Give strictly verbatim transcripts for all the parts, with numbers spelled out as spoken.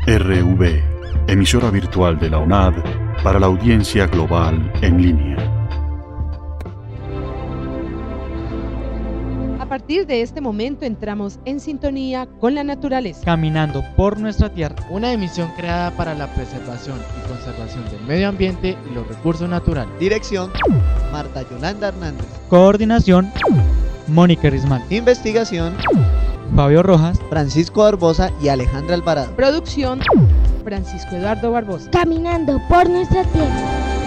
R V, emisora virtual de la UNAD para la audiencia global en línea. A partir de este momento entramos en sintonía con la naturaleza. Caminando por nuestra tierra. Una emisión creada para la preservación y conservación del medio ambiente y los recursos naturales. Dirección: Marta Yolanda Hernández. Coordinación: Mónica Rismal. Investigación: Fabio Rojas, Francisco Barbosa y Alejandra Alvarado. Producción: Francisco Eduardo Barbosa. Caminando por nuestra tierra.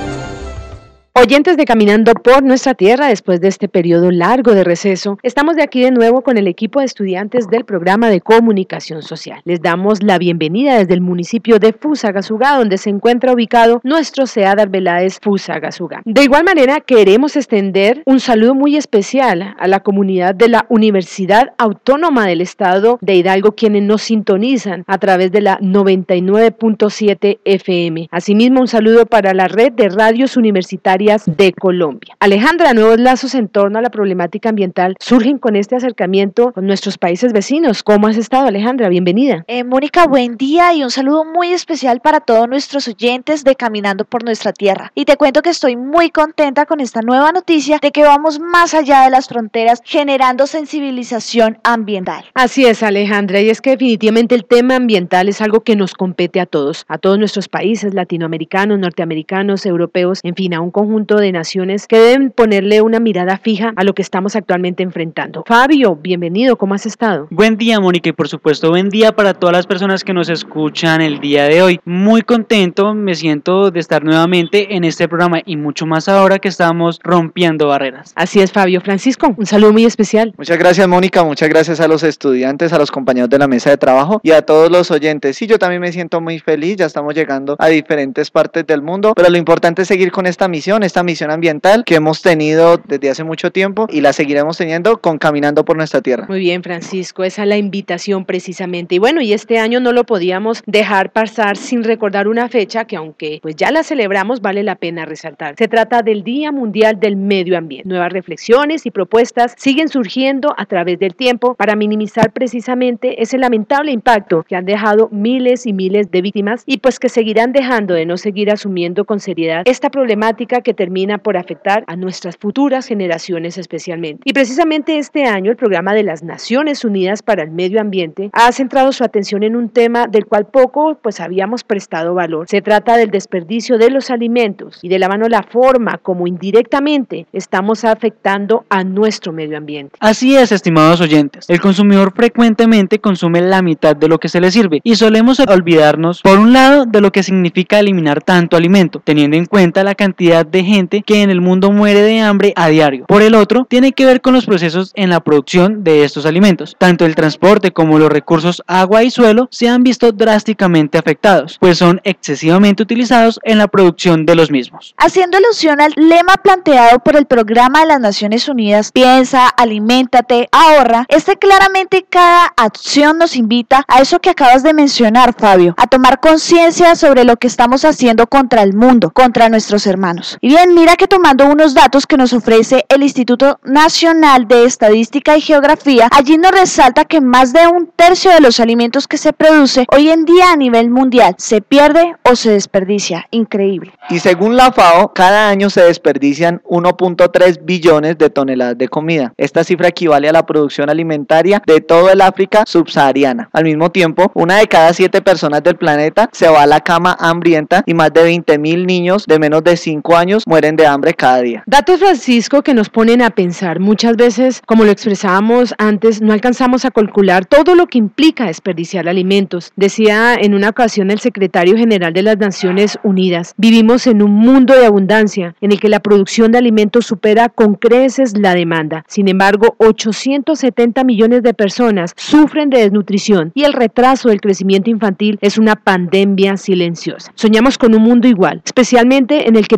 Oyentes de Caminando por nuestra tierra, después de este periodo largo de receso, estamos de aquí de nuevo con el equipo de estudiantes del programa de comunicación social. Les damos la bienvenida desde el municipio de Fusagasugá, donde se encuentra ubicado nuestro SEAD Arbeláez Fusagasugá. De igual manera, queremos extender un saludo muy especial a la comunidad de la Universidad Autónoma del Estado de Hidalgo, quienes nos sintonizan a través de la noventa y nueve punto siete F M. Asimismo, un saludo para la red de radios universitarias de Colombia. Alejandra, nuevos lazos en torno a la problemática ambiental surgen con este acercamiento con nuestros países vecinos. ¿Cómo has estado, Alejandra? Bienvenida. Eh, Mónica, buen día y un saludo muy especial para todos nuestros oyentes de Caminando por nuestra tierra. Y te cuento que estoy muy contenta con esta nueva noticia de que vamos más allá de las fronteras generando sensibilización ambiental. Así es, Alejandra, y es que definitivamente el tema ambiental es algo que nos compete a todos, a todos nuestros países latinoamericanos, norteamericanos, europeos, en fin, a un conjunto de naciones que deben ponerle una mirada fija a lo que estamos actualmente enfrentando. Fabio, bienvenido, ¿cómo has estado? Buen día, Mónica, y por supuesto buen día para todas las personas que nos escuchan el día de hoy. Muy contento me siento de estar nuevamente en este programa y mucho más ahora que estamos rompiendo barreras. Así es, Fabio. Francisco, un saludo muy especial. Muchas gracias, Mónica, muchas gracias a los estudiantes, a los compañeros de la mesa de trabajo y a todos los oyentes. Sí, yo también me siento muy feliz, ya estamos llegando a diferentes partes del mundo, pero lo importante es seguir con esta misión, esta misión ambiental que hemos tenido desde hace mucho tiempo y la seguiremos teniendo con Caminando por nuestra tierra. Muy bien, Francisco, esa es la invitación precisamente. Y bueno, y este año no lo podíamos dejar pasar sin recordar una fecha que, aunque pues ya la celebramos, vale la pena resaltar. Se trata del Día Mundial del Medio Ambiente. Nuevas reflexiones y propuestas siguen surgiendo a través del tiempo para minimizar precisamente ese lamentable impacto que han dejado miles y miles de víctimas y pues que seguirán dejando de no seguir asumiendo con seriedad esta problemática que termina por afectar a nuestras futuras generaciones especialmente. Y precisamente este año el programa de las Naciones Unidas para el Medio Ambiente ha centrado su atención en un tema del cual poco pues habíamos prestado valor. Se trata del desperdicio de los alimentos y de la mano la forma como indirectamente estamos afectando a nuestro medio ambiente. Así es, estimados oyentes. El consumidor frecuentemente consume la mitad de lo que se le sirve y solemos olvidarnos, por un lado, de lo que significa eliminar tanto alimento, teniendo en cuenta la cantidad de gente que en el mundo muere de hambre a diario. Por el otro, tiene que ver con los procesos en la producción de estos alimentos. Tanto el transporte como los recursos agua y suelo se han visto drásticamente afectados, pues son excesivamente utilizados en la producción de los mismos. Haciendo alusión al lema planteado por el Programa de las Naciones Unidas, piensa, aliméntate, ahorra, este claramente cada acción nos invita a eso que acabas de mencionar, Fabio, a tomar conciencia sobre lo que estamos haciendo contra el mundo, contra nuestros hermanos. Y bien, mira que tomando unos datos que nos ofrece el Instituto Nacional de Estadística y Geografía, allí nos resalta que más de un tercio de los alimentos que se produce hoy en día a nivel mundial se pierde o se desperdicia. Increíble. Y según la FAO, cada año se desperdician uno punto tres billones de toneladas de comida. Esta cifra equivale a la producción alimentaria de todo el África subsahariana. Al mismo tiempo, una de cada siete personas del planeta se va a la cama hambrienta y más de veinte mil niños de menos de cinco años mueren de hambre cada día. Datos, Francisco, que nos ponen a pensar. Muchas veces, como lo expresábamos antes, no alcanzamos a calcular todo lo que implica desperdiciar alimentos. Decía en una ocasión el secretario general de las Naciones Unidas, vivimos en un mundo de abundancia en el que la producción de alimentos supera con creces la demanda. Sin embargo, ochocientos setenta millones de personas sufren de desnutrición y el retraso del crecimiento infantil es una pandemia silenciosa. Soñamos con un mundo igual, especialmente en el que todos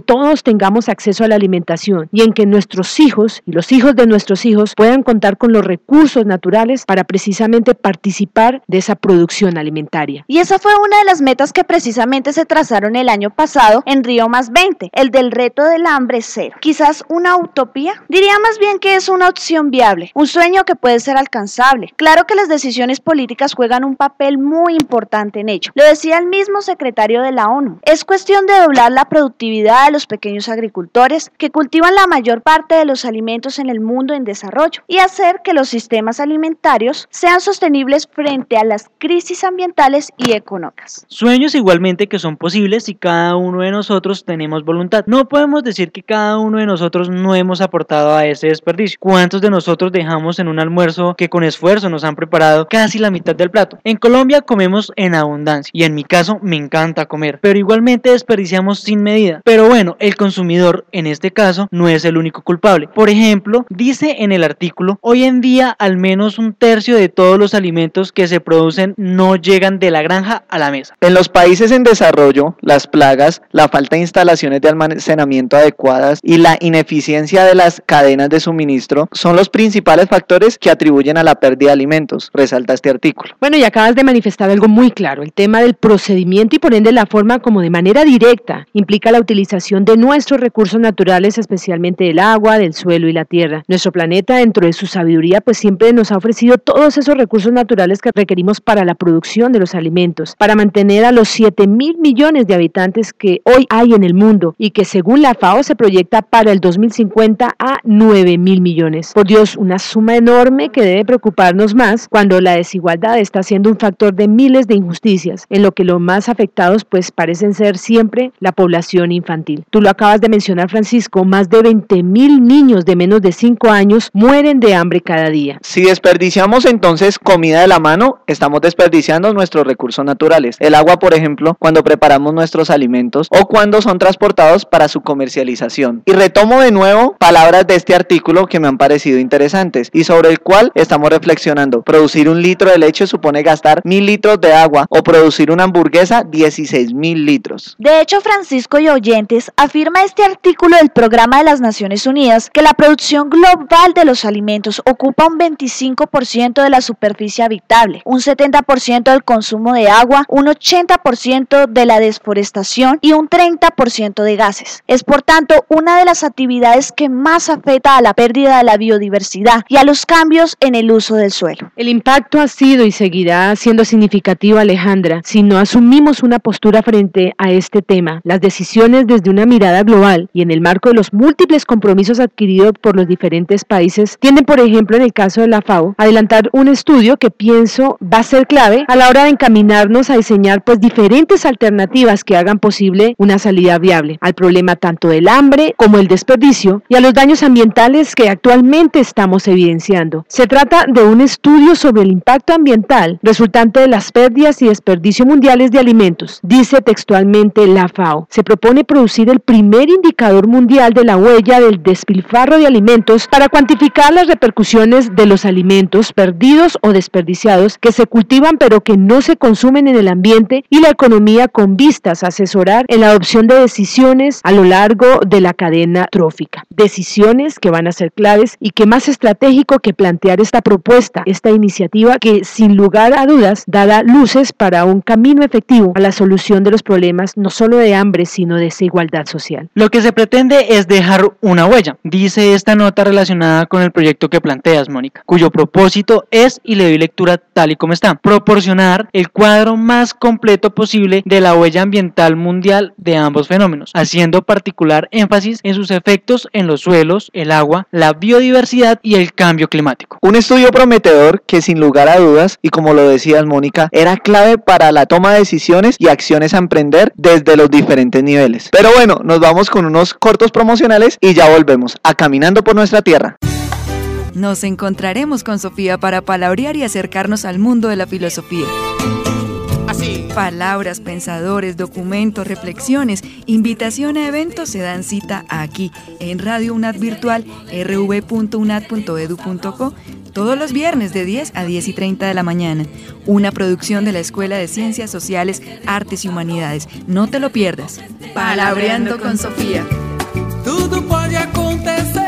tengamos acceso a la alimentación y en que nuestros hijos y los hijos de nuestros hijos puedan contar con los recursos naturales para precisamente participar de esa producción alimentaria. Y esa fue una de las metas que precisamente se trazaron el año pasado en Río más veinte, el del reto del hambre cero. Quizás una utopía, diría más bien que es una opción viable, un sueño que puede ser alcanzable. Claro que las decisiones políticas juegan un papel muy importante en ello. Lo decía el mismo secretario de la ONU. Es cuestión de doblar la productividad de los pequeños agricultores que cultivan la mayor parte de los alimentos en el mundo en desarrollo y hacer que los sistemas alimentarios sean sostenibles frente a las crisis ambientales y económicas. Sueños igualmente que son posibles si cada uno de nosotros tenemos voluntad. No podemos decir que cada uno de nosotros no hemos aportado a ese desperdicio. ¿Cuántos de nosotros dejamos en un almuerzo que con esfuerzo nos han preparado casi la mitad del plato? En Colombia comemos en abundancia y en mi caso me encanta comer, pero igualmente desperdiciamos sin medida. Pero bueno, el consumidor en este caso no es el único culpable. Por ejemplo, dice en el artículo, hoy en día al menos un tercio de todos los alimentos que se producen no llegan de la granja a la mesa. En los países en desarrollo, las plagas, la falta de instalaciones de almacenamiento adecuadas y la ineficiencia de las cadenas de suministro son los principales factores que atribuyen a la pérdida de alimentos, resalta este artículo. Bueno, y acabas de manifestar algo muy claro, el tema del procedimiento y por ende la forma como de manera directa implica la utilización de nuestros recursos naturales, especialmente del agua, del suelo y la tierra. Nuestro planeta, dentro de su sabiduría, pues siempre nos ha ofrecido todos esos recursos naturales que requerimos para la producción de los alimentos, para mantener a los siete mil millones de habitantes que hoy hay en el mundo y que según la FAO se proyecta para el dos mil cincuenta a nueve mil millones. Por Dios, una suma enorme que debe preocuparnos más cuando la desigualdad está siendo un factor de miles de injusticias, en lo que los más afectados pues parecen ser siempre la población infantil. Tú lo acabas de mencionar, Francisco, más de veinte mil niños de menos de cinco años mueren de hambre cada día. Si desperdiciamos entonces comida de la mano, estamos desperdiciando nuestros recursos naturales. El agua, por ejemplo, cuando preparamos nuestros alimentos o cuando son transportados para su comercialización. Y retomo de nuevo palabras de este artículo que me han parecido interesantes y sobre el cual estamos reflexionando. Producir un litro de leche supone gastar mil litros de agua o producir una hamburguesa dieciséis mil litros. De hecho, Francisco y oyentes, afirma este artículo del Programa de las Naciones Unidas que la producción global de los alimentos ocupa un veinticinco por ciento de la superficie habitable, un setenta por ciento del consumo de agua, un ochenta por ciento de la deforestación y un treinta por ciento de gases. Es por tanto una de las actividades que más afecta a la pérdida de la biodiversidad y a los cambios en el uso del suelo. El impacto ha sido y seguirá siendo significativo, Alejandra, si no asumimos una postura frente a este tema. Las decisiones desde una mirada global y en el marco de los múltiples compromisos adquiridos por los diferentes países tienden, por ejemplo, en el caso de la FAO, a adelantar un estudio que pienso va a ser clave a la hora de encaminarnos a diseñar pues diferentes alternativas que hagan posible una salida viable al problema tanto del hambre como el desperdicio y a los daños ambientales que actualmente estamos evidenciando. Se trata de un estudio sobre el impacto ambiental resultante de las pérdidas y desperdicio mundiales de alimentos. Dice textualmente la FAO, se propone producir el primer indicador mundial de la huella del despilfarro de alimentos para cuantificar las repercusiones de los alimentos perdidos o desperdiciados que se cultivan pero que no se consumen en el ambiente y la economía con vistas a asesorar en la adopción de decisiones a lo largo de la cadena trófica. Decisiones que van a ser claves y que más estratégico que plantear esta propuesta, esta iniciativa que sin lugar a dudas dará luces para un camino efectivo a la solución de los problemas no solo de hambre sino de desigualdad social. Lo que se pretende es dejar una huella, dice esta nota relacionada con el proyecto que planteas, Mónica, cuyo propósito es, y le doy lectura tal y como está, proporcionar el cuadro más completo posible de la huella ambiental mundial de ambos fenómenos, haciendo particular énfasis en sus efectos en los suelos, el agua, la biodiversidad y el cambio climático. Un estudio prometedor que sin lugar a dudas, y como lo decías, Mónica, era clave para la toma de decisiones y acciones a emprender desde los diferentes niveles. Pero bueno, nos vamos con unos cortos promocionales y ya volvemos a Caminando por Nuestra Tierra. Nos encontraremos con Sofía para palabrear y acercarnos al mundo de la filosofía. Así. Palabras, pensadores, documentos, reflexiones, invitación a eventos se dan cita aquí, en Radio UNAD Virtual, r v punto unad punto edu punto co, todos los viernes de diez a diez y treinta de la mañana. Una producción de la Escuela de Ciencias Sociales, Artes y Humanidades. No te lo pierdas. Palabreando con Sofía. tudo pode acontecer.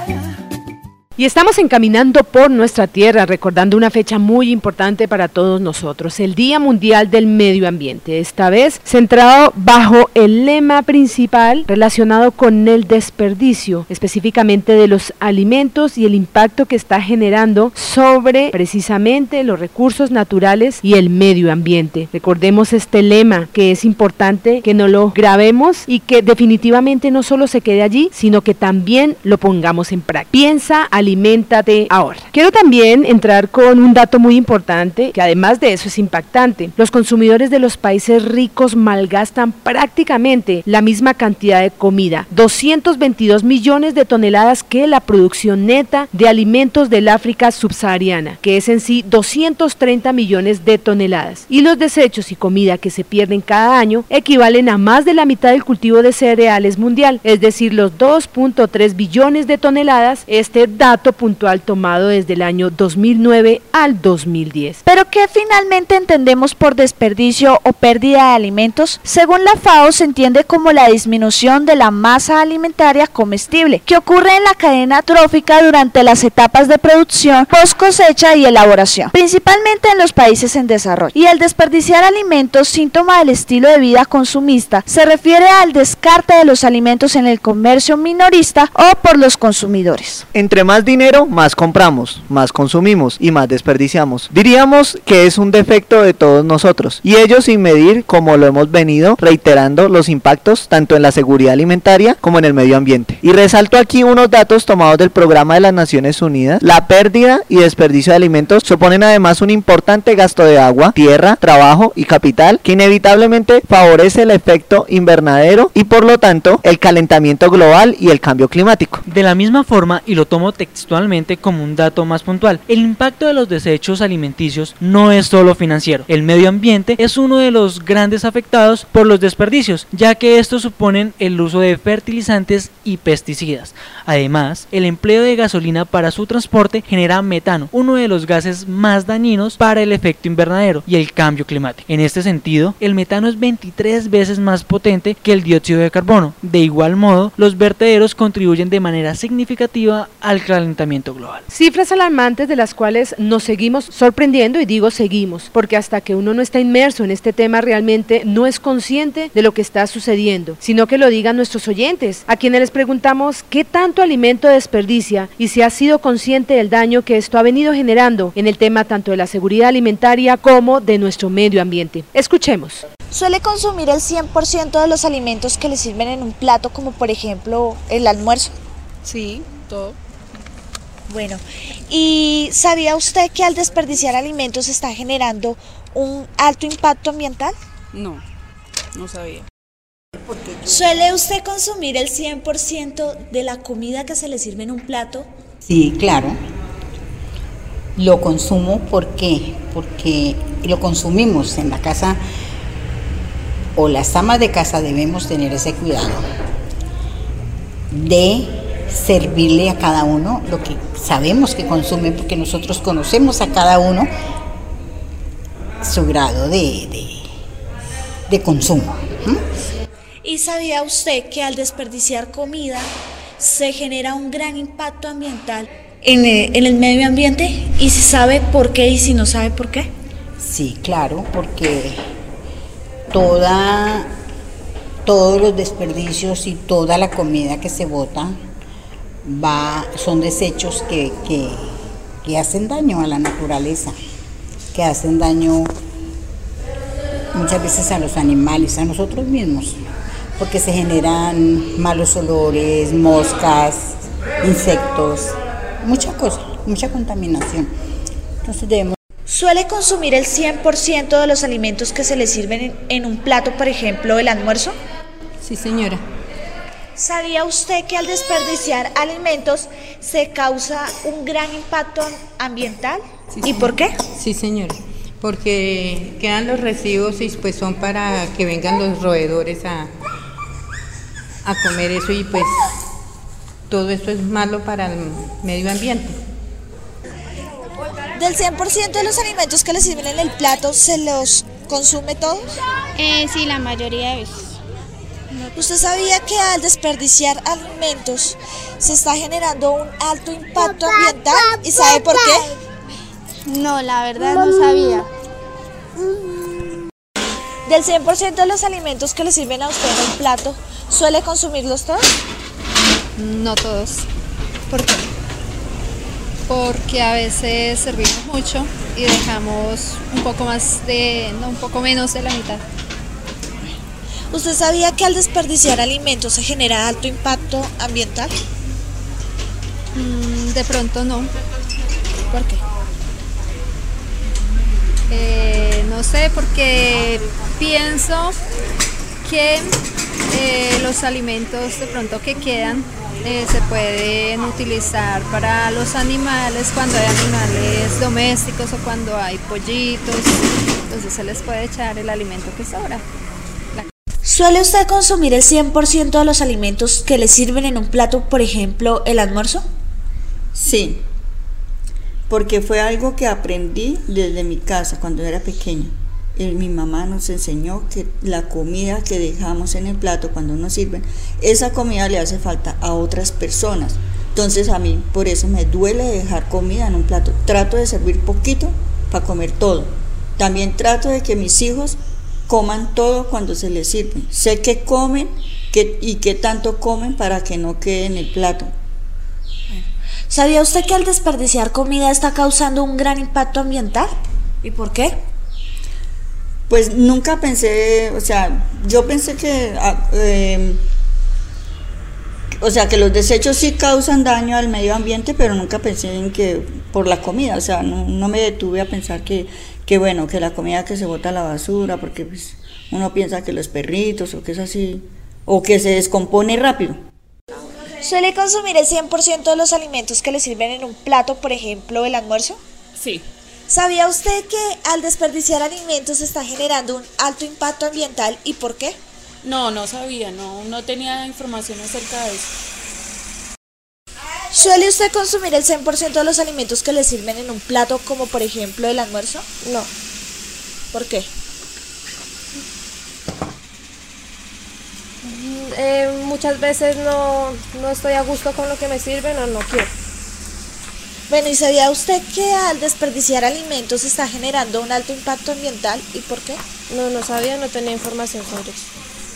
Y estamos encaminando por nuestra tierra, recordando una fecha muy importante para todos nosotros, el Día Mundial del Medio Ambiente, esta vez centrado bajo el lema principal relacionado con el desperdicio, específicamente de los alimentos y el impacto que está generando sobre precisamente los recursos naturales y el medio ambiente. Recordemos este lema, que es importante que no lo grabemos y que definitivamente no solo se quede allí, sino que también lo pongamos en práctica. Piensa, aliméntate ahora. Quiero también entrar con un dato muy importante, que además de eso es impactante. Los consumidores de los países ricos malgastan prácticamente la misma cantidad de comida, doscientos veintidós millones de toneladas que la producción neta de alimentos del África subsahariana, que es en sí doscientos treinta millones de toneladas. Y los desechos y comida que se pierden cada año equivalen a más de la mitad del cultivo de cereales mundial, es decir, los dos punto tres billones de toneladas. Este dato puntual tomado desde el año dos mil nueve al dos mil diez. ¿Pero qué finalmente entendemos por desperdicio o pérdida de alimentos? Según la FAO, se entiende como la disminución de la masa alimentaria comestible, que ocurre en la cadena trófica durante las etapas de producción, post cosecha y elaboración, principalmente en los países en desarrollo. Y el desperdiciar alimentos, síntoma del estilo de vida consumista, se refiere al descarte de los alimentos en el comercio minorista o por los consumidores. Entre más dinero, más compramos, más consumimos y más desperdiciamos. Diríamos que es un defecto de todos nosotros, y ello sin medir, como lo hemos venido reiterando, los impactos tanto en la seguridad alimentaria como en el medio ambiente. Y resalto aquí unos datos tomados del Programa de las Naciones Unidas. La pérdida y desperdicio de alimentos suponen además un importante gasto de agua, tierra, trabajo y capital, que inevitablemente favorece el efecto invernadero y por lo tanto el calentamiento global y el cambio climático. De la misma forma, y lo tomo textualmente como un dato más puntual, el impacto de los desechos alimenticios no es solo financiero. El medio ambiente es uno de los grandes afectados por los desperdicios, ya que estos suponen el uso de fertilizantes y pesticidas. Además, el empleo de gasolina para su transporte genera metano, uno de los gases más dañinos para el efecto invernadero y el cambio climático. En este sentido, el metano es veintitrés veces más potente que el dióxido de carbono. De igual modo, los vertederos contribuyen de manera significativa al calentamiento global. Cifras alarmantes de las cuales nos seguimos sorprendiendo, y digo seguimos, porque hasta que uno no está inmerso en este tema realmente no es consciente de lo que está sucediendo, sino que lo digan nuestros oyentes, a quienes les preguntamos qué tanto alimento desperdicia y si ha sido consciente del daño que esto ha venido generando en el tema tanto de la seguridad alimentaria como de nuestro medio ambiente. Escuchemos. ¿Suele consumir el cien por ciento de los alimentos que le sirven en un plato, como por ejemplo el almuerzo? Sí, todo. Bueno, ¿y sabía usted que al desperdiciar alimentos está generando un alto impacto ambiental? No, no sabía. ¿Suele usted consumir el cien por ciento de la comida que se le sirve en un plato? Sí, claro. Lo consumo, ¿por qué? Porque lo consumimos en la casa, o las amas de casa debemos tener ese cuidado de servirle a cada uno lo que sabemos que consume, porque nosotros conocemos a cada uno su grado de, de, de consumo. ¿Mm? ¿Y sabía usted que al desperdiciar comida se genera un gran impacto ambiental en el, en el medio ambiente? ¿Y si sabe por qué y si no sabe por qué? Sí, claro, porque toda, todos los desperdicios y toda la comida que se bota va, son desechos que, que, que hacen daño a la naturaleza, que hacen daño muchas veces a los animales, a nosotros mismos, porque se generan malos olores, moscas, insectos, mucha cosa, mucha contaminación. Entonces debemos... ¿Suele consumir el cien por ciento de los alimentos que se le sirven en, en un plato, por ejemplo, el almuerzo? Sí, señora. ¿Sabía usted que al desperdiciar alimentos se causa un gran impacto ambiental? Sí, ¿Y por qué? Sí, señora, porque quedan los residuos y pues son para que vengan los roedores a, a comer eso, y pues todo esto es malo para el medio ambiente. ¿Del cien por ciento de los alimentos que le sirven en el plato se los consume todos? Eh, sí, la mayoría de veces. ¿Usted sabía que al desperdiciar alimentos se está generando un alto impacto ambiental? ¿Y sabe por qué? No, la verdad no sabía. Del cien por ciento de los alimentos que le sirven a usted en un plato, ¿suele consumirlos todos? No todos. ¿Por qué? Porque a veces servimos mucho y dejamos un poco más de, no, un poco menos de la mitad. ¿Usted sabía que al desperdiciar alimentos se genera alto impacto ambiental? Mm, de pronto no. ¿Por qué? Eh, no sé, porque pienso que eh, los alimentos de pronto que quedan eh, se pueden utilizar para los animales cuando hay animales domésticos o cuando hay pollitos, entonces se les puede echar el alimento que sobra. La... ¿Suele usted consumir el cien por ciento de los alimentos que le sirven en un plato, por ejemplo, el almuerzo? Sí, porque fue algo que aprendí desde mi casa cuando era pequeña. Mi mamá nos enseñó que la comida que dejamos en el plato cuando nos sirven, esa comida le hace falta a otras personas. Entonces a mí por eso me duele dejar comida en un plato. Trato de servir poquito para comer todo. También trato de que mis hijos coman todo cuando se les sirve. Sé que comen que, y qué tanto comen para que no quede en el plato. ¿Sabía usted que al desperdiciar comida está causando un gran impacto ambiental? ¿Y por qué? Pues nunca pensé, o sea, yo pensé que, eh, o sea, que los desechos sí causan daño al medio ambiente, pero nunca pensé en que por la comida, o sea, no, no me detuve a pensar que, que bueno, que la comida que se bota a la basura, porque pues, uno piensa que los perritos o que es así, o que se descompone rápido. ¿Suele consumir el cien por ciento de los alimentos que le sirven en un plato, por ejemplo, el almuerzo? Sí. ¿Sabía usted que al desperdiciar alimentos se está generando un alto impacto ambiental y por qué? No, no sabía, no, no tenía información acerca de eso. ¿Suele usted consumir el cien por ciento de los alimentos que le sirven en un plato, como por ejemplo el almuerzo? No. ¿Por qué? Eh, muchas veces no, no estoy a gusto con lo que me sirven o no quiero. Bueno, ¿y sabía usted que al desperdiciar alimentos se está generando un alto impacto ambiental? ¿Y por qué? No, no sabía, no tenía información sobre eso.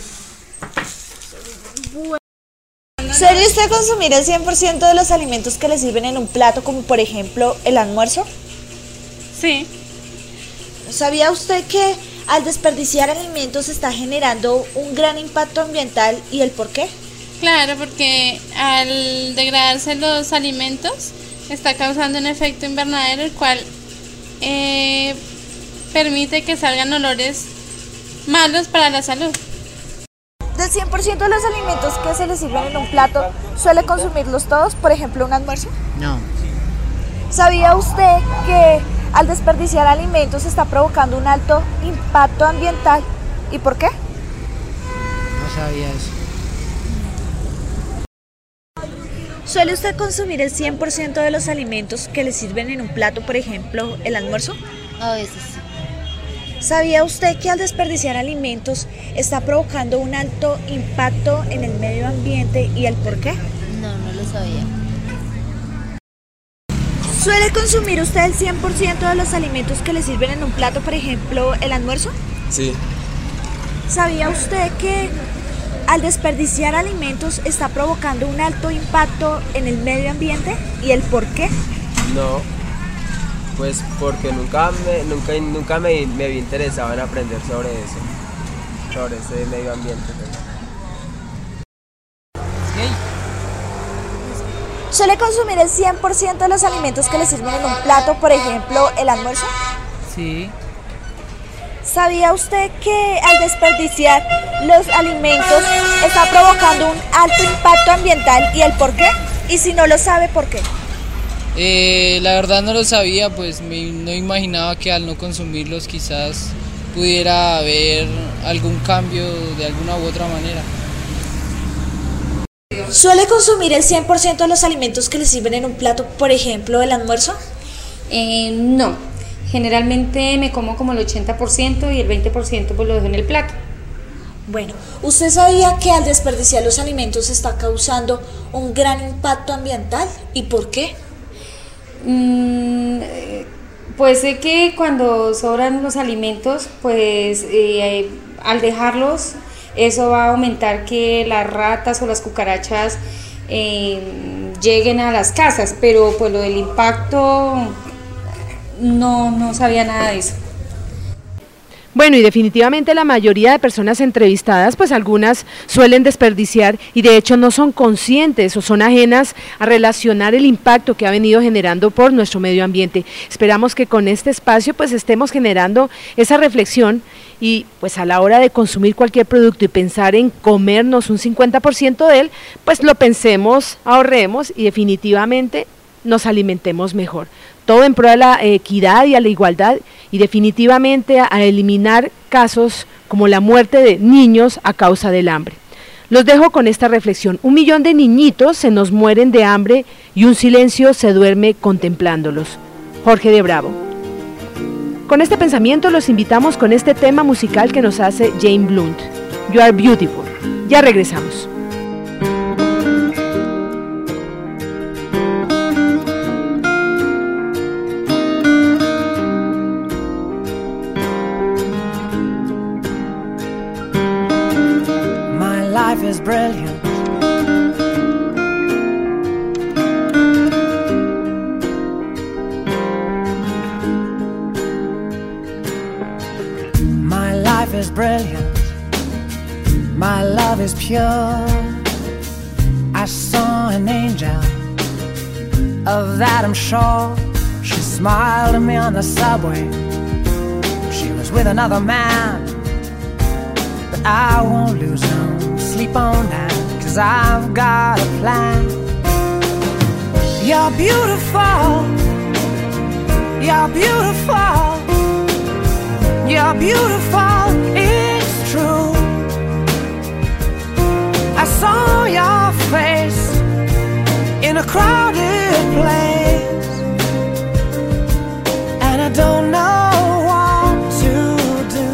Bueno. ¿Suele usted consumir el cien por ciento de los alimentos que le sirven en un plato, como por ejemplo el almuerzo? Sí. ¿Sabía usted que al desperdiciar alimentos se está generando un gran impacto ambiental y el por qué? Claro, porque al degradarse los alimentos está causando un efecto invernadero, el cual eh, permite que salgan olores malos para la salud. Del cien por ciento de los alimentos que se le sirven en un plato, ¿suele consumirlos todos, por ejemplo un almuerzo? No. ¿Sabía usted que al desperdiciar alimentos está provocando un alto impacto ambiental? ¿Y por qué? No sabía eso. ¿Suele usted consumir el cien por ciento de los alimentos que le sirven en un plato, por ejemplo, el almuerzo? A veces sí. ¿Sabía usted que al desperdiciar alimentos está provocando un alto impacto en el medio ambiente y el por qué? No, no lo sabía. ¿Suele consumir usted el cien por ciento de los alimentos que le sirven en un plato, por ejemplo, el almuerzo? Sí. ¿Sabía usted que al desperdiciar alimentos está provocando un alto impacto en el medio ambiente y el por qué? No, pues porque nunca me, nunca, nunca me, me había interesado en aprender sobre eso, sobre ese medio ambiente. ¿Suele consumir el cien por ciento de los alimentos que le sirven en un plato, por ejemplo, el almuerzo? Sí. ¿Sabía usted que al desperdiciar los alimentos está provocando un alto impacto ambiental y el por qué? Y si no lo sabe, ¿por qué? Eh, la verdad no lo sabía, pues me, no imaginaba que al no consumirlos quizás pudiera haber algún cambio de alguna u otra manera. ¿Suele consumir el cien por ciento de los alimentos que le sirven en un plato, por ejemplo, el almuerzo? Eh, no, generalmente me como como el ochenta por ciento y el veinte por ciento pues lo dejo en el plato. Bueno, ¿usted sabía que al desperdiciar los alimentos está causando un gran impacto ambiental? ¿Y por qué? Mm, pues sé que cuando sobran los alimentos, pues eh, al dejarlos, eso va a aumentar que las ratas o las cucarachas eh, lleguen a las casas, pero pues lo del impacto no, no sabía nada de eso. Bueno, y definitivamente la mayoría de personas entrevistadas, pues algunas suelen desperdiciar y de hecho no son conscientes o son ajenas a relacionar el impacto que ha venido generando por nuestro medio ambiente. Esperamos que con este espacio pues estemos generando esa reflexión y pues a la hora de consumir cualquier producto y pensar en comernos un cincuenta por ciento de él, pues lo pensemos, ahorremos y definitivamente nos alimentemos mejor. Todo en pro de la equidad y a la igualdad y definitivamente a, a eliminar casos como la muerte de niños a causa del hambre. Los dejo con esta reflexión. Un millón de niñitos se nos mueren de hambre y un silencio se duerme contemplándolos. Jorge de Bravo. Con este pensamiento los invitamos con este tema musical que nos hace Jane Blunt. You Are Beautiful. Ya regresamos. Life is brilliant. My life is brilliant. My love is pure. I saw an angel, of that I'm sure. She smiled at me on the subway. She was with another man, but I won't lose no sleep on that, 'cause I've got a plan. You're beautiful. You're beautiful. You're beautiful. It's true. I saw your face in a crowded place, and I don't know what to do,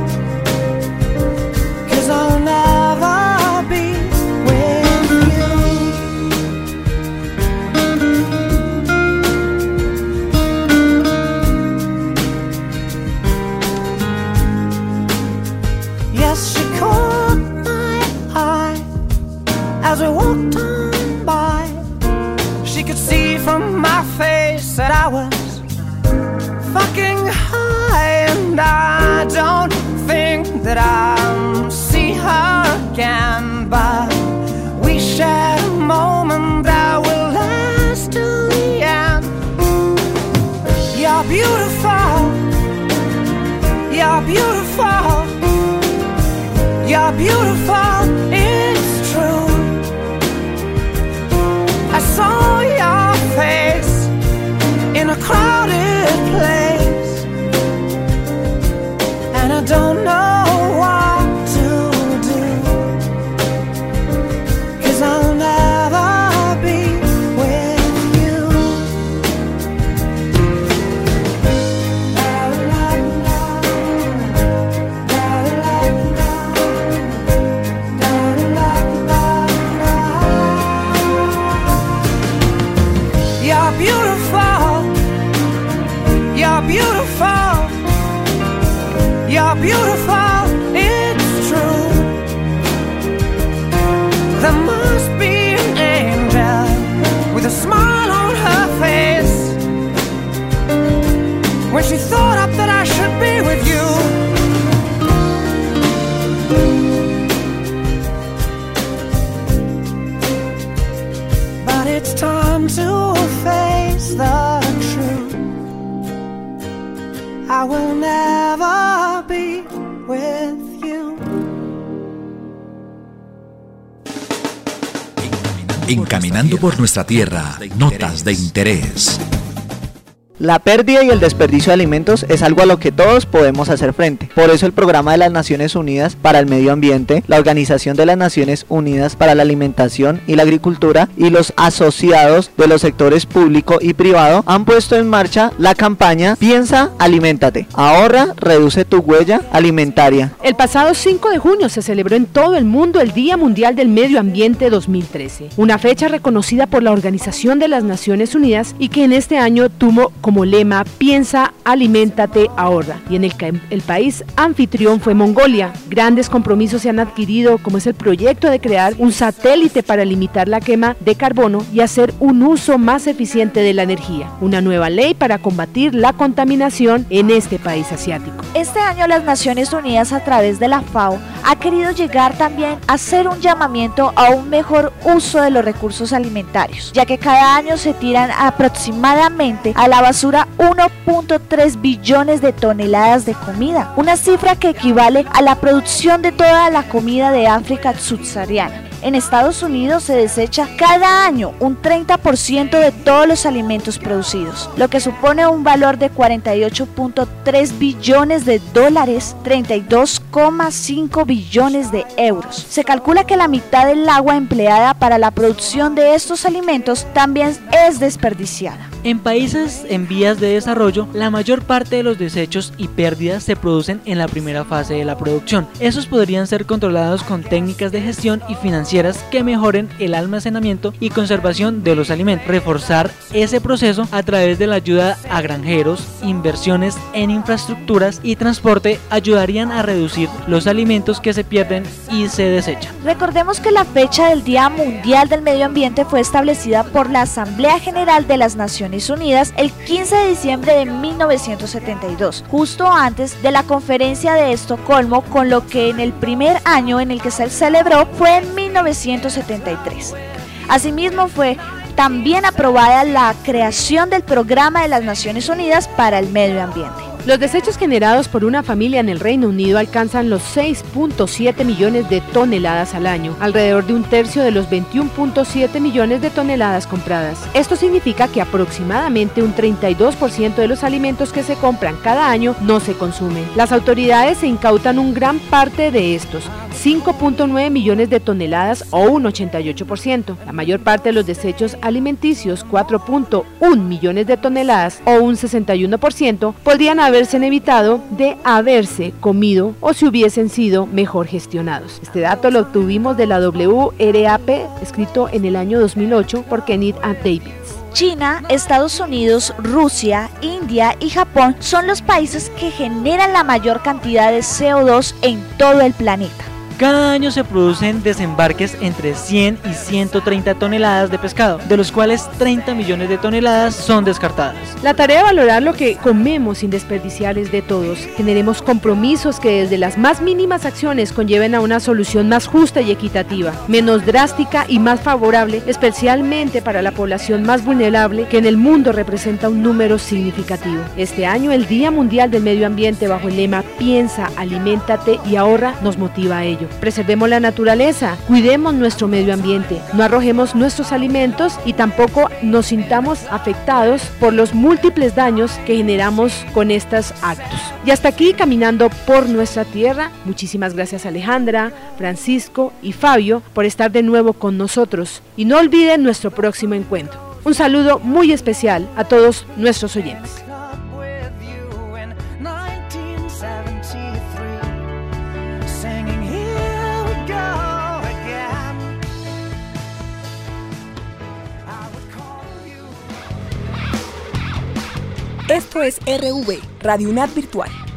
'cause I'll never be with you. Yes, she caught my eye as we walked on by. She could see from my face that I was fucking high, and I don't think that I'll see her again, but we shared a moment that will last till the end. You're beautiful. You're beautiful. You're beautiful. It's true. I saw your face in a crowded place, and I don't know what to do, 'cause I'll never be with you. You're beautiful. You're beautiful. You're beautiful. It's true. There must be an angel with a smile on her face when she thought up that I should be with you. But it's time to face the truth. I will never be with you. En Caminando por nuestra tierra, notas de interés. La pérdida y el desperdicio de alimentos es algo a lo que todos podemos hacer frente. Por eso el Programa de las Naciones Unidas para el Medio Ambiente, la Organización de las Naciones Unidas para la Alimentación y la Agricultura y los asociados de los sectores público y privado han puesto en marcha la campaña Piensa, aliméntate, ahorra, reduce tu huella alimentaria. El pasado cinco de junio se celebró en todo el mundo el Día Mundial del Medio Ambiente dos mil trece, una fecha reconocida por la Organización de las Naciones Unidas y que en este año tuvo como lema Piensa, aliméntate, ahorra, y en el que el país anfitrión fue Mongolia. Grandes compromisos se han adquirido, como es el proyecto de crear un satélite para limitar la quema de carbono y hacer un uso más eficiente de la energía, una nueva ley para combatir la contaminación en este país asiático. Este año las Naciones Unidas, a través de la FAO, ha querido llegar también a hacer un llamamiento a un mejor uso de los recursos alimentarios, ya que cada año se tiran aproximadamente a la basura uno punto tres billones de toneladas de comida, una cifra que equivale a la producción de toda la comida de África subsahariana. En Estados Unidos se desecha cada año un treinta por ciento de todos los alimentos producidos, lo que supone un valor de cuarenta y ocho punto tres billones de dólares, treinta y dos coma cinco billones de euros. Se calcula que la mitad del agua empleada para la producción de estos alimentos también es desperdiciada. En países en vías de desarrollo, la mayor parte de los desechos y pérdidas se producen en la primera fase de la producción. Esos podrían ser controlados con técnicas de gestión y financieras que mejoren el almacenamiento y conservación de los alimentos. Reforzar ese proceso a través de la ayuda a granjeros, inversiones en infraestructuras y transporte ayudarían a reducir los alimentos que se pierden y se desechan. Recordemos que la fecha del Día Mundial del Medio Ambiente fue establecida por la Asamblea General de las Naciones Unidas el quince de diciembre de mil novecientos setenta y dos, justo antes de la Conferencia de Estocolmo, con lo que en el primer año en el que se celebró fue en mil novecientos setenta y tres. Asimismo fue también aprobada la creación del Programa de las Naciones Unidas para el Medio Ambiente. Los desechos generados por una familia en el Reino Unido alcanzan los seis punto siete millones de toneladas al año, alrededor de un tercio de los veintiuno punto siete millones de toneladas compradas. Esto significa que aproximadamente un treinta y dos por ciento de los alimentos que se compran cada año no se consumen. Las autoridades se incautan un gran parte de estos, cinco punto nueve millones de toneladas o un ochenta y ocho por ciento. La mayor parte de los desechos alimenticios, cuatro punto uno millones de toneladas o un sesenta y uno por ciento, podrían haberse evitado de haberse comido o si hubiesen sido mejor gestionados. Este dato lo obtuvimos de la W R A P, escrito en el año dos mil ocho por Kenneth A. Davis. China, Estados Unidos, Rusia, India y Japón son los países que generan la mayor cantidad de C O dos en todo el planeta. Cada año se producen desembarques entre cien y ciento treinta toneladas de pescado, de los cuales treinta millones de toneladas son descartadas. La tarea de valorar lo que comemos sin desperdiciar es de todos. Generemos compromisos que desde las más mínimas acciones conlleven a una solución más justa y equitativa, menos drástica y más favorable, especialmente para la población más vulnerable que en el mundo representa un número significativo. Este año el Día Mundial del Medio Ambiente, bajo el lema Piensa, aliméntate y ahorra, nos motiva a ello. Preservemos la naturaleza, cuidemos nuestro medio ambiente, no arrojemos nuestros alimentos y tampoco nos sintamos afectados por los múltiples daños que generamos con estos actos. Y hasta aquí Caminando por Nuestra Tierra. Muchísimas gracias Alejandra, Francisco y Fabio por estar de nuevo con nosotros. Y no olviden nuestro próximo encuentro. Un saludo muy especial a todos nuestros oyentes. Esto es R V, Radio UNAD Virtual.